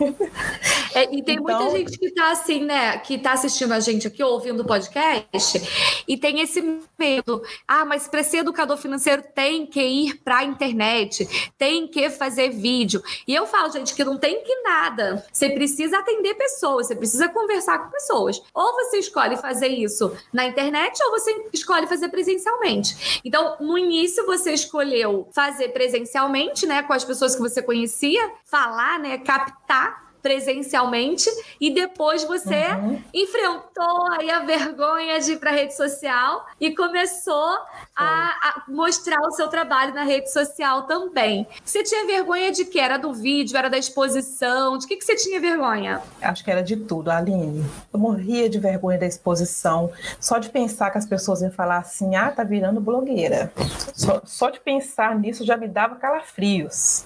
E tem muita gente que tá assim, né, que tá assistindo a gente aqui, ouvindo o podcast, e tem esse medo. Mas para ser educador financeiro tem que ir para a internet, tem que fazer vídeo. E eu falo, gente, que não tem que nada. Você precisa atender pessoas, você precisa conversar com pessoas. Ou você escolhe fazer isso na internet, ou você escolhe fazer presencialmente. Então, no início, você escolheu fazer presencialmente, né, com as pessoas que você conhecia, falar, né, captar presencialmente, e depois você enfrentou aí a vergonha de ir para a rede social e começou a mostrar o seu trabalho na rede social também. Você tinha vergonha de quê? Era do vídeo, era da exposição? De que você tinha vergonha? Acho que era de tudo, Aline. Eu morria de vergonha da exposição. Só de pensar que as pessoas iam falar assim, tá virando blogueira. Só de pensar nisso já me dava calafrios.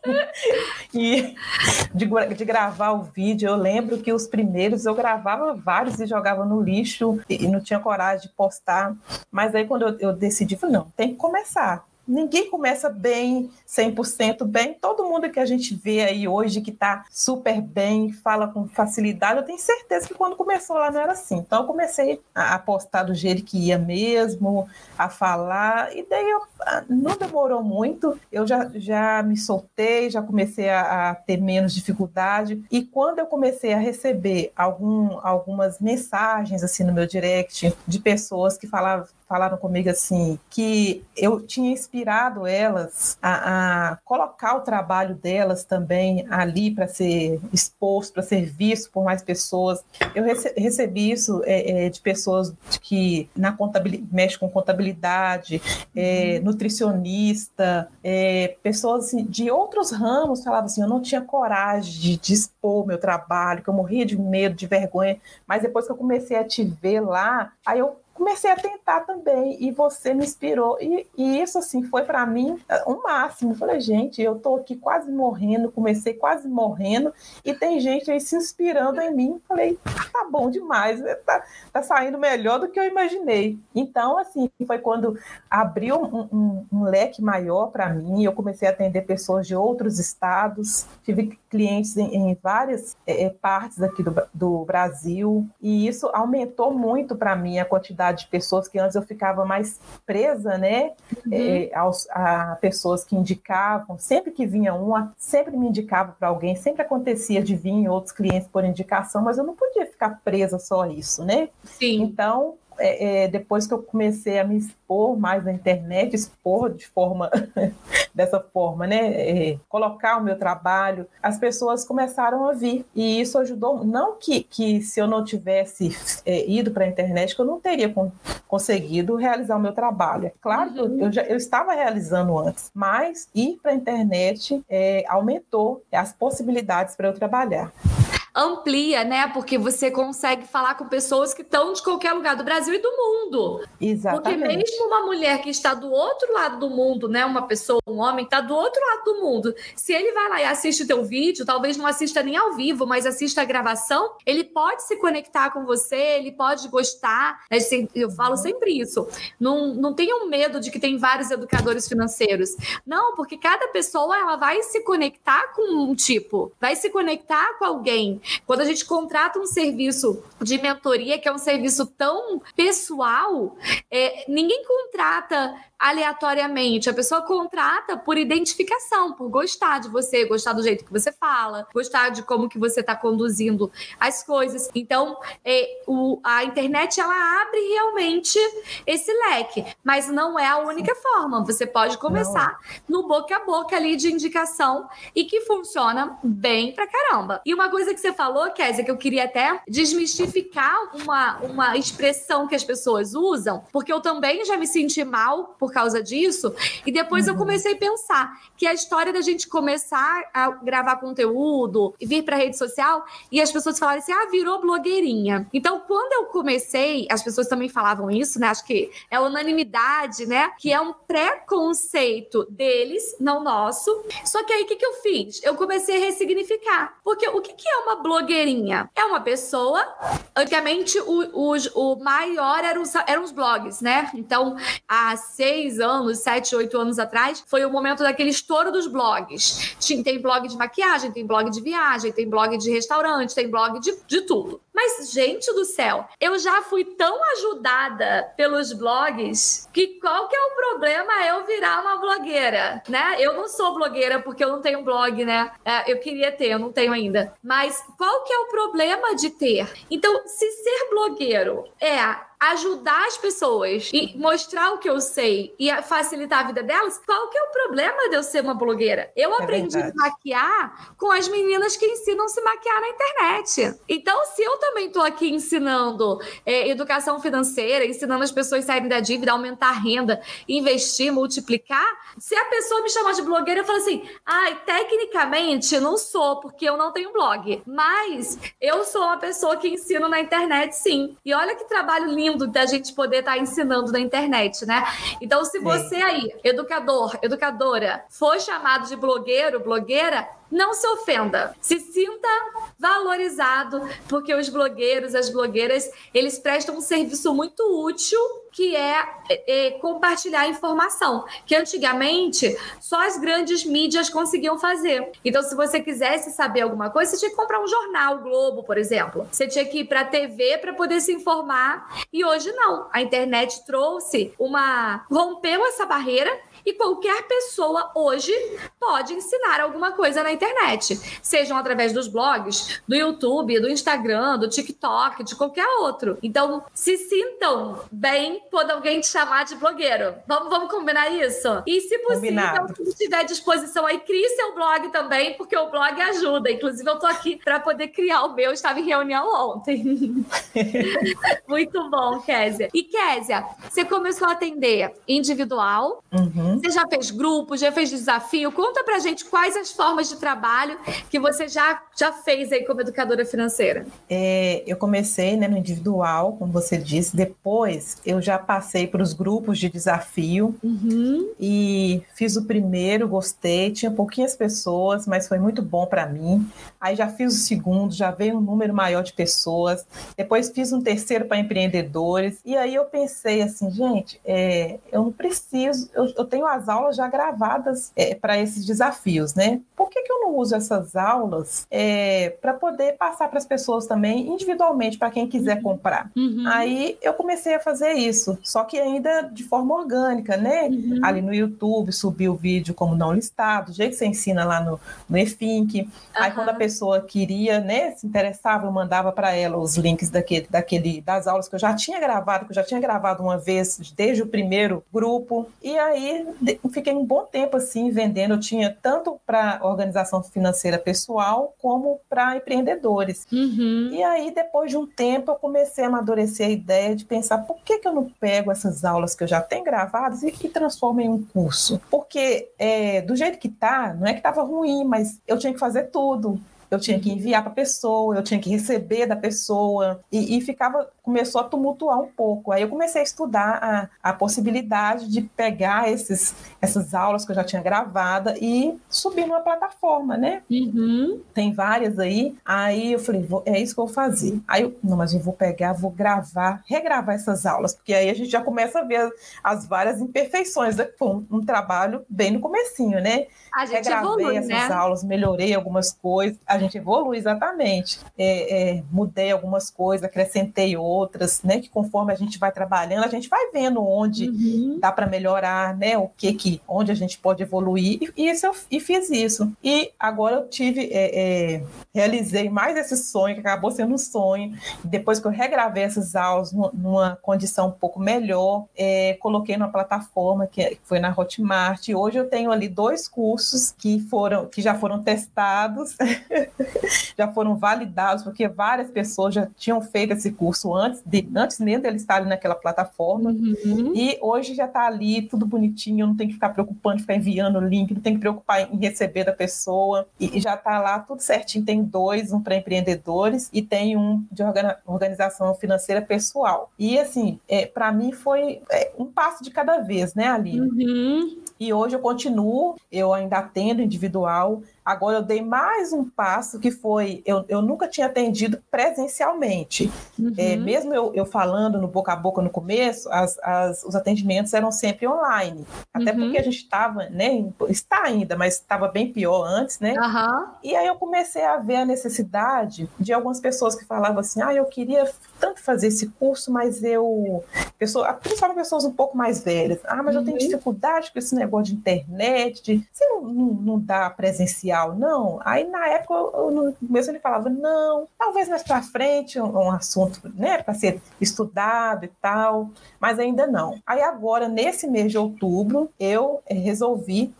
E de gravar o vídeo, eu lembro que os primeiros eu gravava vários e jogava no lixo e não tinha coragem de postar. Mas aí quando eu decidi, falei, não, tem que começar. Ninguém começa bem, 100% bem. Todo mundo que a gente vê aí hoje que está super bem, fala com facilidade, eu tenho certeza que quando começou lá não era assim. Então eu comecei a postar do jeito que ia mesmo, a falar, e daí não demorou muito, eu já me soltei, já comecei a ter menos dificuldade. E quando eu comecei a receber algumas mensagens assim no meu direct de pessoas que falaram comigo assim, que eu tinha inspirado elas a colocar o trabalho delas também ali para ser exposto, para ser visto por mais pessoas. Eu recebi isso de pessoas que mexem com contabilidade, nutricionista, pessoas assim, de outros ramos falavam assim, eu não tinha coragem de expor meu trabalho, que eu morria de medo, de vergonha, mas depois que eu comecei a te ver lá, aí eu comecei a tentar também, e você me inspirou, e isso, assim, foi para mim um máximo. Falei, gente, eu tô aqui quase morrendo, comecei quase morrendo, e tem gente aí se inspirando em mim. Falei, tá bom demais, tá saindo melhor do que eu imaginei. Então, assim, foi quando abriu um leque maior para mim, eu comecei a atender pessoas de outros estados, tive clientes em várias partes aqui do Brasil, e isso aumentou muito para mim a quantidade de pessoas que antes eu ficava mais presa, né? A pessoas que indicavam, sempre que vinha sempre me indicava para alguém, sempre acontecia de vir outros clientes por indicação, mas eu não podia ficar presa só a isso, né? Sim. Então, depois que eu comecei a me expor mais na internet, expor de forma dessa forma, né? Colocar o meu trabalho, as pessoas começaram a vir, e isso ajudou. Não que se eu não tivesse ido para a internet, que eu não teria conseguido realizar o meu trabalho. É claro que eu estava realizando antes, mas ir para a internet aumentou as possibilidades para eu trabalhar. Amplia, né? Porque você consegue falar com pessoas que estão de qualquer lugar do Brasil e do mundo. Exatamente. Porque mesmo uma mulher que está do outro lado do mundo, né? Uma pessoa, um homem, está do outro lado do mundo. Se ele vai lá e assiste teu vídeo, talvez não assista nem ao vivo, mas assista a gravação, ele pode se conectar com você, ele pode gostar. Eu falo sempre isso. Não tenham medo de que tem vários educadores financeiros. Não, porque cada pessoa ela vai se conectar com um tipo, vai se conectar com alguém. Quando a gente contrata um serviço de mentoria, que é um serviço tão pessoal, ninguém contrata aleatoriamente. A pessoa contrata por identificação, por gostar de você, gostar do jeito que você fala, gostar de como que você está conduzindo as coisas. Então, a internet, ela abre realmente esse leque, mas não é a única forma. Você pode começar no boca a boca ali de indicação e que funciona bem pra caramba. E uma coisa que você falou, Kézia, que eu queria até desmistificar uma expressão que as pessoas usam, porque eu também já me senti mal por causa disso, e depois eu comecei a pensar que a história da gente começar a gravar conteúdo e vir pra rede social, e as pessoas falaram assim, virou blogueirinha. Então, quando eu comecei, as pessoas também falavam isso, né? Acho que é unanimidade, né? Que é um preconceito deles, não nosso. Só que aí, o que eu fiz? Eu comecei a ressignificar. Porque o que é uma blogueirinha? É uma pessoa... Antigamente, o maior eram os blogs, né? Então, há 6 anos, 7, 8 anos atrás, foi o momento daquele estouro dos blogs. Tem blog de maquiagem, tem blog de viagem, tem blog de restaurante, tem blog de tudo. Mas, gente do céu, eu já fui tão ajudada pelos blogs que qual que é o problema eu virar uma blogueira, né? Eu não sou blogueira porque eu não tenho blog, né? Eu queria ter, eu não tenho ainda. Mas qual que é o problema de ter? Então, se ser blogueiro ajudar as pessoas e mostrar o que eu sei e facilitar a vida delas, qual que é o problema de eu ser uma blogueira? Eu aprendi a maquiar com as meninas que ensinam a se maquiar na internet. Então, se eu também estou aqui ensinando educação financeira, ensinando as pessoas a saírem da dívida, aumentar a renda, investir, multiplicar, se a pessoa me chamar de blogueira, eu falo assim, tecnicamente não sou, porque eu não tenho blog, mas eu sou uma pessoa que ensino na internet, sim. E olha que trabalho lindo da gente poder estar ensinando na internet, né? Então, se você aí, educador, educadora, for chamado de blogueiro, blogueira, não se ofenda. Se sinta valorizado, porque os blogueiros, as blogueiras, eles prestam um serviço muito útil, que é compartilhar informação, que antigamente só as grandes mídias conseguiam fazer. Então, se você quisesse saber alguma coisa, você tinha que comprar um jornal, o Globo, por exemplo. Você tinha que ir para a TV para poder se informar. E hoje não. A internet rompeu essa barreira, e qualquer pessoa hoje pode ensinar alguma coisa na internet, sejam através dos blogs, do YouTube, do Instagram, do TikTok, de qualquer outro. Então, se sintam bem quando alguém te chamar de blogueiro. Vamos combinar isso? E, se possível, se tiver disposição aí, crie seu blog também, porque o blog ajuda. Inclusive, eu tô aqui para poder criar o meu. Estava em reunião ontem. Muito bom, Kézia. E, Kézia, você começou a atender individual, você já fez grupo, já fez desafio? Conta pra gente quais as formas de trabalho trabalho que você já fez aí como educadora financeira? Eu comecei, né, no individual, como você disse. Depois eu já passei para os grupos de desafio e fiz o primeiro, gostei. Tinha pouquinhas pessoas, mas foi muito bom para mim. Aí já fiz o segundo, já veio um número maior de pessoas. Depois fiz um terceiro para empreendedores. E aí eu pensei assim, gente, eu não preciso, eu tenho as aulas já gravadas para esses desafios, né? Por que eu não uso essas aulas para poder passar para as pessoas também individualmente, para quem quiser comprar? Aí eu comecei a fazer isso, só que ainda de forma orgânica, né? Ali no YouTube, subi o vídeo como não listado, do jeito que você ensina lá no eFink. Aí quando a pessoa queria, né, se interessava, eu mandava para ela os links das aulas que eu já tinha gravado uma vez, desde o primeiro grupo. E aí fiquei um bom tempo assim vendendo. Eu tinha tanto para organização financeira pessoal como para empreendedores. E aí depois de um tempo eu comecei a amadurecer a ideia de pensar, por que eu não pego essas aulas que eu já tenho gravadas e transformo em um curso? Porque do jeito que tá, não é que estava ruim, mas eu tinha que fazer tudo. Eu tinha que enviar para a pessoa, eu tinha que receber da pessoa, e começou a tumultuar um pouco. Aí eu comecei a estudar a possibilidade de pegar essas aulas que eu já tinha gravada e subir numa plataforma, né? Tem várias aí. Aí eu falei, é isso que eu vou fazer. Aí mas eu vou pegar, vou regravar essas aulas, porque aí a gente já começa a ver as várias imperfeições. Foi um trabalho bem no comecinho, né? A gente regravei evolui, essas aulas, melhorei algumas coisas. A gente evolui, exatamente. Mudei algumas coisas, acrescentei outras, né? Que conforme a gente vai trabalhando, a gente vai vendo onde dá para melhorar, né? Onde a gente pode evoluir. E fiz isso. E agora eu realizei mais esse sonho, que acabou sendo um sonho. Depois que eu regravei essas aulas numa condição um pouco melhor, coloquei numa plataforma que foi na Hotmart. E hoje eu tenho ali 2 cursos que já foram testados, já foram validados, porque várias pessoas já tinham feito esse curso antes nem dele estar ali naquela plataforma. E hoje já está ali tudo bonitinho, não tem que ficar preocupando, ficar enviando o link, não tem que preocupar em receber da pessoa, e já está lá tudo certinho. Tem 2, um para empreendedores e tem um de organização financeira pessoal. E assim, para mim foi um passo de cada vez, né, Aline? E hoje eu continuo, eu ainda atendo individual. Agora eu dei mais um passo, que foi, eu nunca tinha atendido presencialmente. Mesmo eu falando no boca a boca no começo, os atendimentos eram sempre online. Até porque a gente estava, né, está ainda, mas estava bem pior antes, né? E aí eu comecei a ver a necessidade de algumas pessoas que falavam assim, eu queria tanto fazer esse curso, mas principalmente pessoas um pouco mais velhas. Mas eu tenho dificuldade com esse negócio de internet, você não dá presencial, não? Aí na época, no começo ele falava, não, talvez mais para frente, um assunto, né, para ser estudado e tal, mas ainda não. Aí agora, nesse mês de outubro, eu resolvi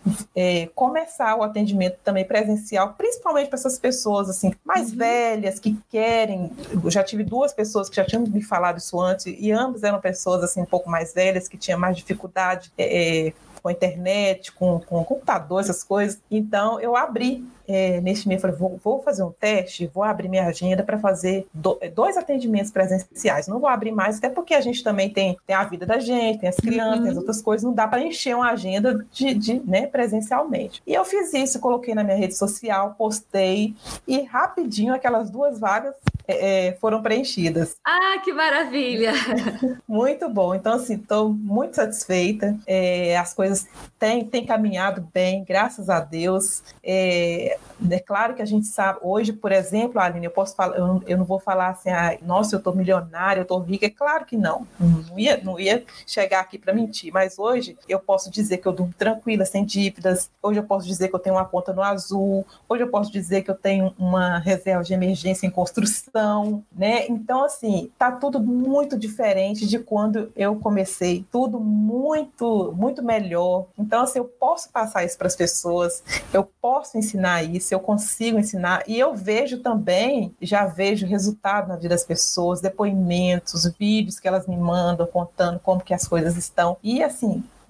começar o atendimento também presencial, principalmente para essas pessoas assim, mais velhas, que querem. Eu já tive 2 pessoas que já tinham me falado isso antes, e ambas eram pessoas assim, um pouco mais velhas, que tinham mais dificuldade com a internet, com computador, essas coisas. Então, eu abri neste mês, falei, vou fazer um teste, vou abrir minha agenda para fazer 2 atendimentos presenciais. Não vou abrir mais, até porque a gente também tem a vida da gente, tem as crianças, tem as outras coisas, não dá para encher uma agenda né, presencialmente. E eu fiz isso, coloquei na minha rede social, postei, e rapidinho aquelas 2 vagas foram preenchidas. Que maravilha! Muito bom. Então, assim, estou muito satisfeita. As coisas têm caminhado bem, graças a Deus. É claro que a gente sabe, hoje, por exemplo, Aline, eu posso falar, eu não vou falar assim, nossa, eu estou milionária, eu estou rica. É claro que não. Não ia chegar aqui para mentir, mas hoje eu posso dizer que eu durmo tranquila, sem dívidas. Hoje eu posso dizer que eu tenho uma conta no Azul. Hoje eu posso dizer que eu tenho uma reserva de emergência em construção, né? Então, assim, tá tudo muito diferente de quando eu comecei. Tudo muito, muito melhor. Então, assim, eu posso passar isso para as pessoas, eu posso ensinar isso, eu consigo ensinar, e eu vejo também, já vejo resultado na vida das pessoas, depoimentos, vídeos que elas me mandam contando como que as coisas estão, e assim,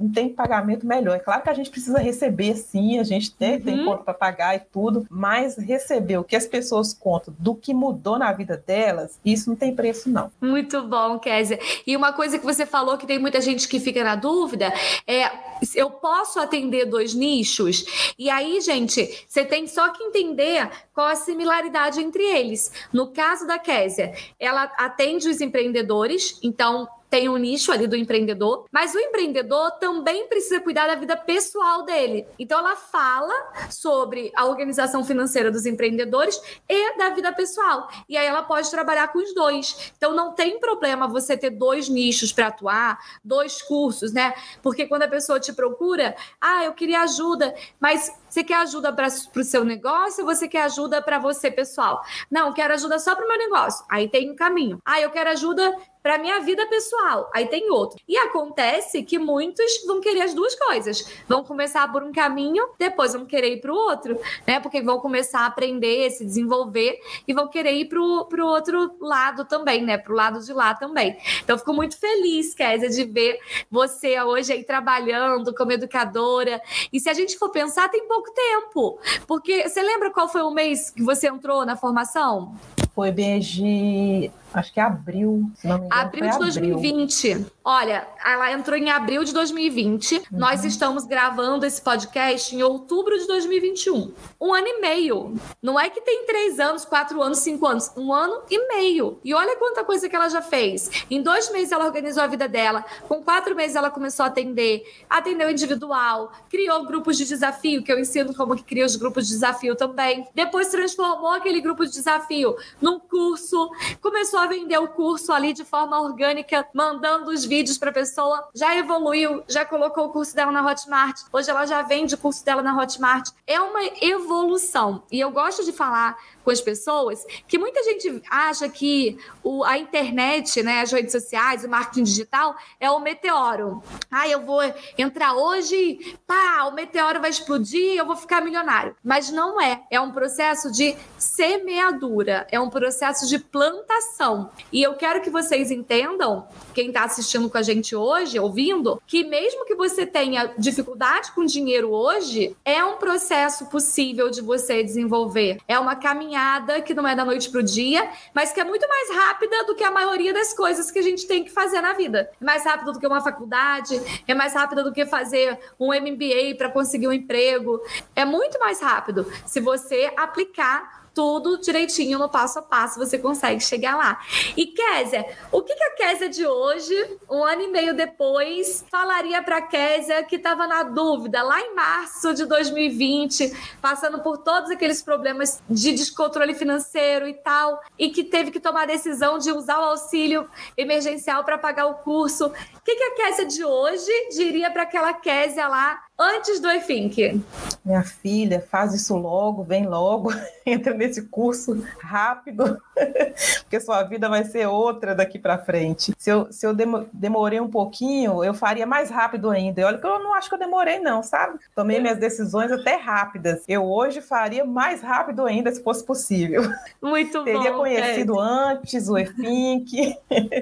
não tem pagamento melhor. É claro que a gente precisa receber, sim, a gente tem conta para pagar e tudo, mas receber o que as pessoas contam do que mudou na vida delas, isso não tem preço, não. Muito bom, Kézia. E uma coisa que você falou que tem muita gente que fica na dúvida é: eu posso atender 2 nichos? E aí, gente, você tem só que entender qual a similaridade entre eles. No caso da Kézia, ela atende os empreendedores, então tem um nicho ali do empreendedor, mas o empreendedor também precisa cuidar da vida pessoal dele. Então ela fala sobre a organização financeira dos empreendedores e da vida pessoal. E aí ela pode trabalhar com os 2. Então não tem problema você ter 2 nichos para atuar, 2 cursos, né? Porque quando a pessoa te procura, eu queria ajuda, mas você quer ajuda para o seu negócio ou você quer ajuda para você pessoal? Não, quero ajuda só para o meu negócio. Aí tem um caminho. Eu quero ajuda para minha vida pessoal, aí tem outro. E acontece que muitos vão querer as 2 coisas. Vão começar por um caminho, depois vão querer ir para o outro, né? Porque vão começar a aprender, se desenvolver e vão querer ir para o outro lado também, né? Para o lado de lá também. Então, eu fico muito feliz, Kézia, de ver você hoje aí trabalhando como educadora. E se a gente for pensar, tem pouco tempo. Porque você lembra qual foi o mês que você entrou na formação? Foi desde, acho que abril, se não me engano. Abril de 2020. Olha, ela entrou em abril de 2020. Nós estamos gravando esse podcast em outubro de 2021. 1 ano e meio. Não é que tem 3 anos, 4 anos, 5 anos. 1 ano e meio. E olha quanta coisa que ela já fez. Em 2 meses ela organizou a vida dela. Com 4 meses ela começou a atender. Atendeu individual. Criou grupos de desafio, que eu ensino como que cria os grupos de desafio também. Depois transformou aquele grupo de desafio num curso. Começou a vender o curso ali de forma orgânica, mandando os vídeos para a pessoa. Já evoluiu, já colocou o curso dela na Hotmart. Hoje ela já vende o curso dela na Hotmart. É uma evolução. E eu gosto de falar com as pessoas que muita gente acha que a internet, né, as redes sociais, o marketing digital é o meteoro. Eu vou entrar hoje, o meteoro vai explodir, eu vou ficar milionário. Mas não é. É um processo de semeadura, é um processo de plantação. E eu quero que vocês entendam, quem está assistindo com a gente hoje, ouvindo, que mesmo que você tenha dificuldade com dinheiro hoje, é um processo possível de você desenvolver. É uma caminhada que não é da noite pro dia, mas que é muito mais rápida do que a maioria das coisas que a gente tem que fazer na vida. É mais rápida do que uma faculdade, é mais rápida do que fazer um MBA para conseguir um emprego. É muito mais rápido se você aplicar tudo direitinho no passo a passo, você consegue chegar lá. E Kézia, o que a Kézia de hoje, 1 ano e meio depois, falaria para a Kézia que estava na dúvida lá em março de 2020, passando por todos aqueles problemas de descontrole financeiro e tal, e que teve que tomar a decisão de usar o auxílio emergencial para pagar o curso? O que a Kézia de hoje diria para aquela Kézia lá antes do eFink? Minha filha, faz isso logo, vem logo, entra nesse curso rápido, porque sua vida vai ser outra daqui para frente. Se eu demorei um pouquinho, eu faria mais rápido ainda. E olha que eu não acho que eu demorei não, sabe? Tomei minhas decisões até rápidas. Eu hoje faria mais rápido ainda, se fosse possível. Muito bom. Teria conhecido antes o eFink.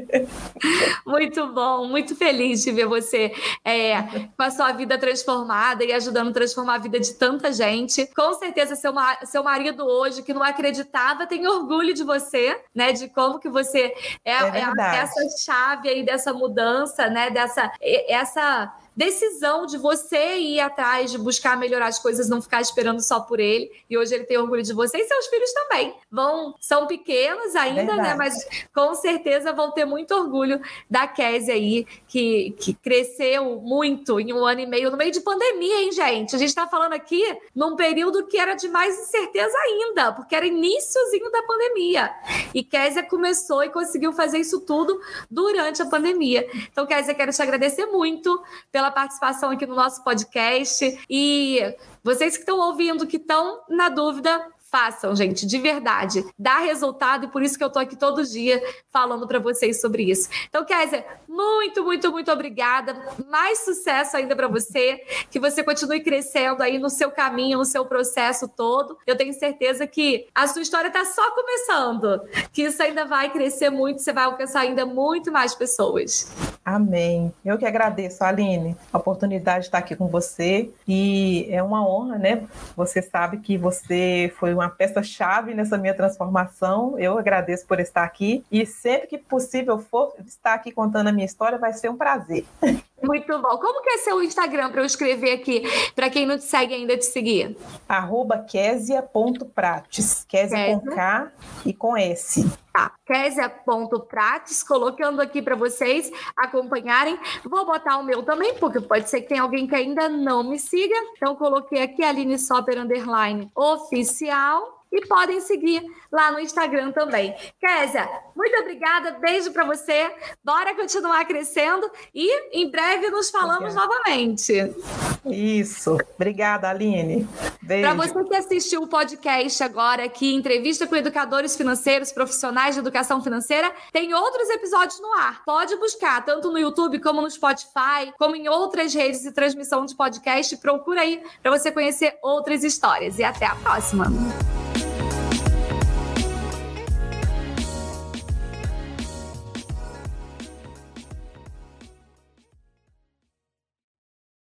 Muito bom, muito feliz de ver você com a sua vida transformada e ajudando a transformar a vida de tanta gente. Com certeza seu marido hoje, que não acreditava, tem orgulho de você, né? De como que você essa chave aí dessa mudança, né? Essa decisão de você ir atrás, de buscar melhorar as coisas, não ficar esperando só por ele. E hoje ele tem orgulho de você e seus filhos também. São pequenos ainda, né? Mas com certeza vão ter muito orgulho da Kézia aí, que cresceu muito em 1 ano e meio, no meio de pandemia, hein, gente? A gente tá falando aqui num período que era de mais incerteza ainda, porque era iniciozinho da pandemia. E Kézia começou e conseguiu fazer isso tudo durante a pandemia. Então, Kézia, quero te agradecer muito pela participação aqui no nosso podcast. E vocês que estão ouvindo, que estão na dúvida, Façam, gente, de verdade. Dá resultado e por isso que eu tô aqui todo dia falando para vocês sobre isso. Então, Kézia, muito, muito, muito obrigada. Mais sucesso ainda para você, que você continue crescendo aí no seu caminho, no seu processo todo. Eu tenho certeza que a sua história tá só começando, que isso ainda vai crescer muito, você vai alcançar ainda muito mais pessoas. Amém. Eu que agradeço, Aline, a oportunidade de estar aqui com você e é uma honra, né? Você sabe que você foi uma peça-chave nessa minha transformação. Eu agradeço por estar aqui e sempre que possível for estar aqui contando a minha história, vai ser um prazer. Muito bom. Como que é seu Instagram para eu escrever aqui, para quem não te segue ainda, te seguir? @Kézia.prates. Kézia com K e com S. Tá, Kézia.prates, colocando aqui para vocês acompanharem. Vou botar o meu também, porque pode ser que tenha alguém que ainda não me siga. Então, coloquei aqui Aline Sopper _oficial. E podem seguir lá no Instagram também. Kézia, muito obrigada, beijo para você. Bora continuar crescendo e em breve nos falamos novamente. Isso. Obrigada, Aline. Beijo. Para você que assistiu o podcast agora aqui, entrevista com educadores financeiros, profissionais de educação financeira, tem outros episódios no ar. Pode buscar, tanto no YouTube como no Spotify, como em outras redes de transmissão de podcast. Procura aí para você conhecer outras histórias. E até a próxima.